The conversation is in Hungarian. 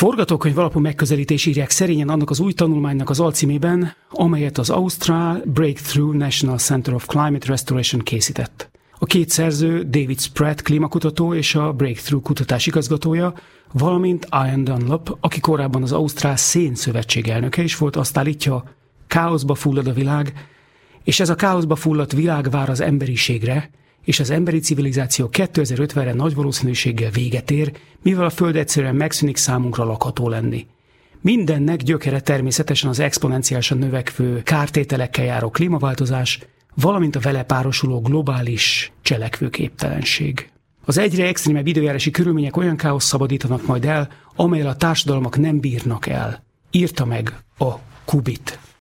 Forgatókönyv alapú megközelítés írják szerényen annak az új tanulmánynak az alcímében, amelyet az Ausztrál Breakthrough National Center of Climate Restoration készített. A két szerző, David Spratt klímakutató és a Breakthrough kutatás igazgatója, valamint Ian Dunlop, aki korábban az Ausztrál Szénszövetség elnöke is volt, azt állítja, káoszba fullad a világ, és ez a káoszba fulladt világ vár az emberiségre, és az emberi civilizáció 2050-re nagy valószínűséggel véget ér, mivel a Föld egyszerűen megszűnik számunkra lakható lenni. Mindennek gyökere természetesen az exponenciálisan növekvő kártételekkel járó klímaváltozás, valamint a vele párosuló globális cselekvőképtelenség. Az egyre extrémebb időjárási körülmények olyan káosz szabadítanak majd el, amellyel a társadalmak nem bírnak el, írta meg a Kubit.